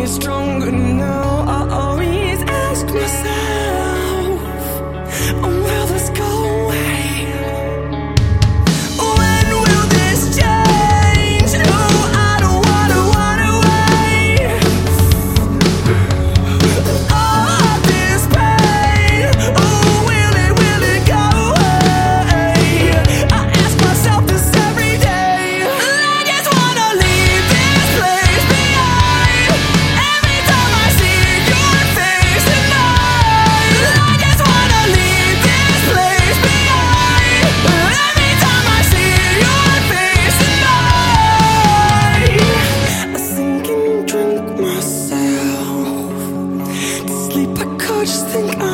stronger now. I always ask myself, will this go away? When will this change? No, I don't wanna wait. All this pain, will it go away? I ask myself this every day. I just wanna leave this place behind. Every time I see your face tonight, I just wanna leave this place behind. Every time I see your face tonight, I sink and drink myself to sleep. I could just think